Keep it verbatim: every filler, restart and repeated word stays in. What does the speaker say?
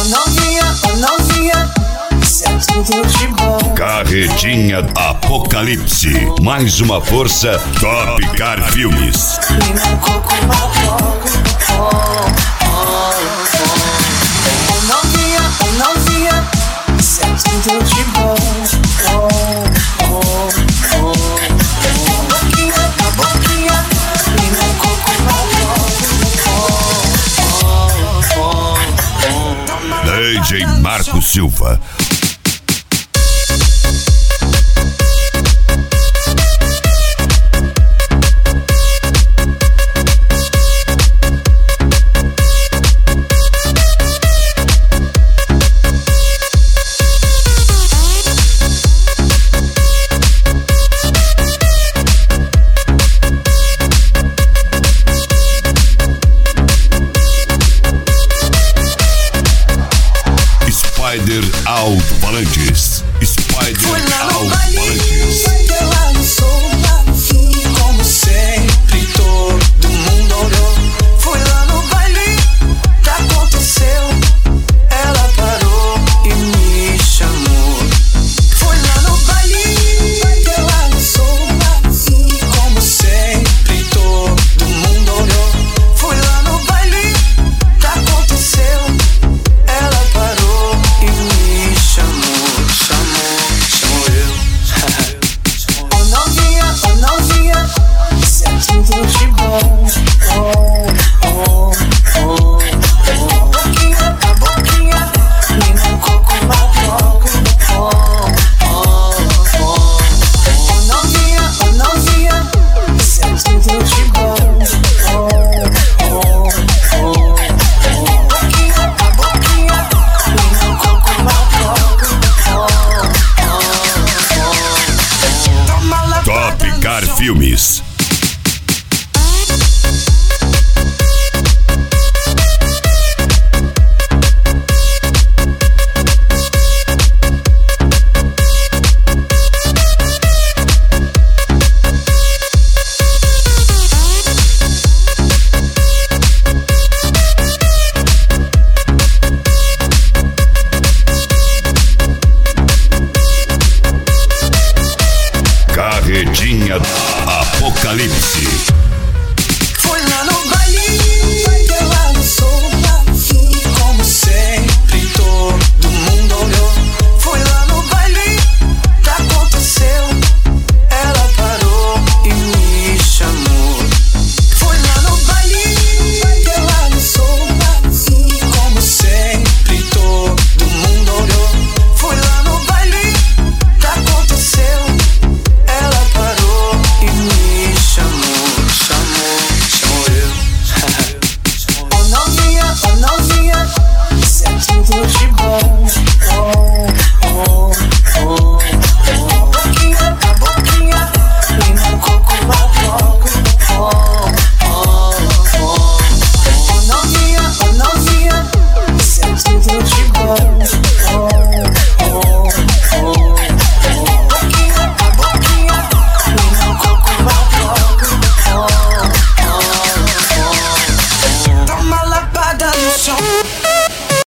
novinha, ô novinha, isso é tudo de bom. Carretinha Apocalipse, mais uma força Top Car Filmes. Mina coco macoco, oh, oh, oh. Ô novinha, ô novinha, isso é tudo de bom. Oh, oh, oh, oh. Boquinha, a boquinha, mina coco macoco, oh, oh, oh. D J Marco Silva. Spider Alto-Falantes. Spider Alto-Falantes. Ela dançou, e como sempre todo mundo olhou. Fui lá no baile, que aconteceu. Ela parou e me chamou. Fui lá no baile, ela dançou, e como sempre todo mundo olhou. Fui lá no baile, que aconteceu. Ela parou e me chamou, chamou, chamou eu. Ô novinha, ô novinha, isso é tudo de bom. Oh, oh, oh, oh. Boquinha, a boquinha, mina coco macoco. Oh, oh, oh. Ô novinha, ô novinha, isso é tudo de bom. Oh, oh, oh, oh. Boquinha, a boquinha, mina coco macoco. Oh, oh, oh, oh. Top Car Filmes.